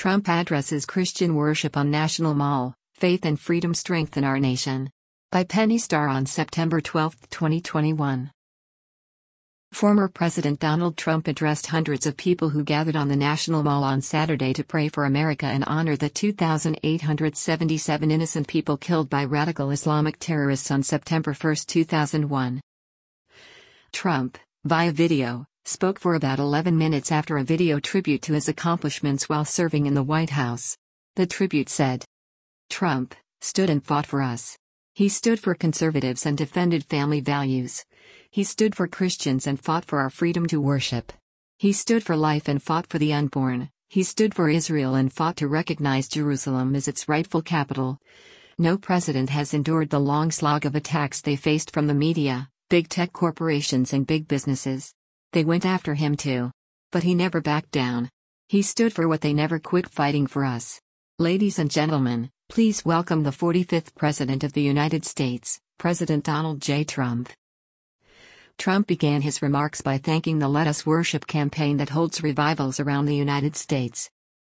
Trump addresses Christian worship on National Mall, Faith and Freedom Strengthen Our Nation. By Penny Starr on September 12, 2021. Former President Donald Trump addressed hundreds of people who gathered on the National Mall on Saturday to pray for America and honor the 2,877 innocent people killed by radical Islamic terrorists on September 1, 2001. Trump, via video, spoke for about 11 minutes after a video tribute to his accomplishments while serving in the White House. The tribute said, "Trump stood and fought for us. He stood for conservatives and defended family values. He stood for Christians and fought for our freedom to worship. He stood for life and fought for the unborn. He stood for Israel and fought to recognize Jerusalem as its rightful capital. No president has endured the long slog of attacks they faced from the media, big tech corporations and big businesses. They went after him too. But he never backed down. He stood for what they never quit fighting for us. Ladies and gentlemen, please welcome the 45th President of the United States, President Donald J. Trump." Trump began his remarks by thanking the Let Us Worship campaign that holds revivals around the United States.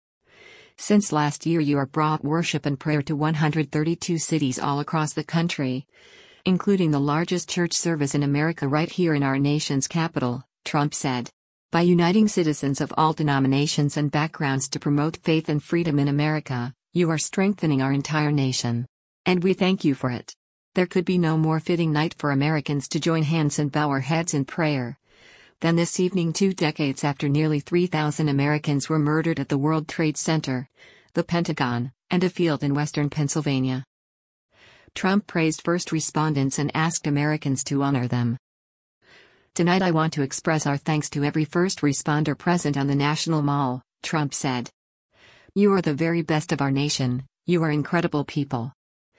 "Since last year you have brought worship and prayer to 132 cities all across the country, including the largest church service in America right here in our nation's capital," Trump said. "By uniting citizens of all denominations and backgrounds to promote faith and freedom in America, you are strengthening our entire nation. And we thank you for it. There could be no more fitting night for Americans to join hands and bow our heads in prayer than this evening 2 decades after nearly 3,000 Americans were murdered at the World Trade Center, the Pentagon, and a field in western Pennsylvania." Trump praised first responders and asked Americans to honor them. "Tonight I want to express our thanks to every first responder present on the National Mall," Trump said. "You are the very best of our nation, you are incredible people.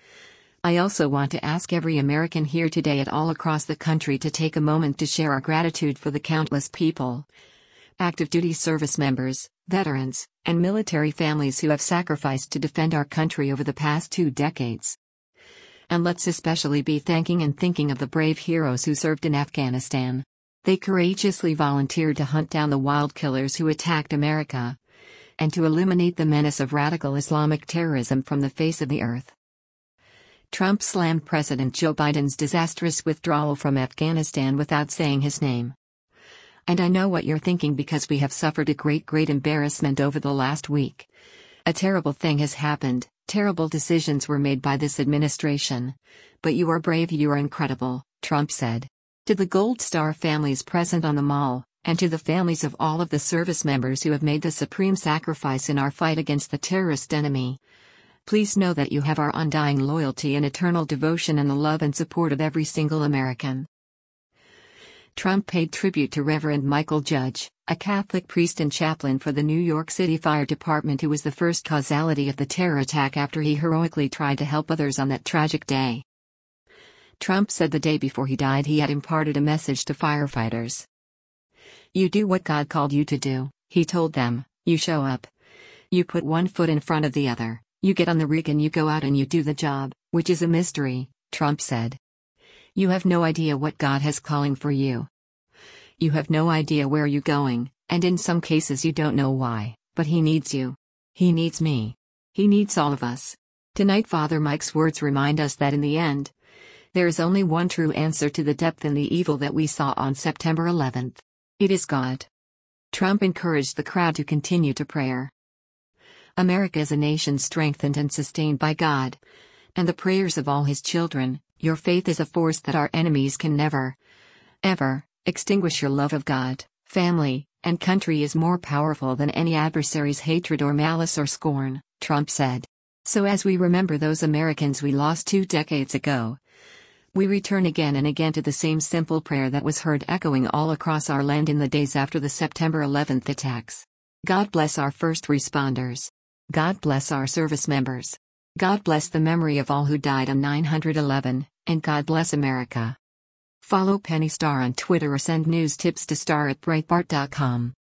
I also want to ask every American here today and all across the country to take a moment to share our gratitude for the countless people, active duty service members, veterans, and military families who have sacrificed to defend our country over the past 2 decades. And let's especially be thanking and thinking of the brave heroes who served in Afghanistan. They courageously volunteered to hunt down the wild killers who attacked America, and to eliminate the menace of radical Islamic terrorism from the face of the earth." Trump slammed President Joe Biden's disastrous withdrawal from Afghanistan without saying his name. "And I know what you're thinking because we have suffered a great embarrassment over the last week. A terrible thing has happened, terrible decisions were made by this administration. But you are brave, you are incredible," Trump said. To the Gold Star families present on the mall, and to the families of all of the service members who have made the supreme sacrifice in our fight against the terrorist enemy, please know that you have our undying loyalty and eternal devotion and the love and support of every single American. Trump paid tribute to Reverend Michael Judge, a Catholic priest and chaplain for the New York City Fire Department who was the first causality of the terror attack after he heroically tried to help others on that tragic day. Trump said the day before he died he had imparted a message to firefighters. "You do what God called you to do," he told them. "You show up. You put one foot in front of the other. You get on the rig and you go out and you do the job, which is a mystery," Trump said. "You have no idea what God has calling for you. You have no idea where you're going, and in some cases you don't know why, but He needs you. He needs me. He needs all of us." Tonight Father Mike's words remind us that in the end, there is only one true answer to the depth and the evil that we saw on September 11th. It is God. Trump encouraged the crowd to continue to pray. "America is a nation strengthened and sustained by God, and the prayers of all His children. Your faith is a force that our enemies can never, ever, extinguish. Your love of God, family, and country is more powerful than any adversary's hatred or malice or scorn," Trump said. So as we remember those Americans we lost 2 decades ago, we return again and again to the same simple prayer that was heard echoing all across our land in the days after the September 11th attacks. God bless our first responders. God bless our service members. God bless the memory of all who died on 9/11, and God bless America. Follow Penny Starr on Twitter or send news tips to star@breitbart.com.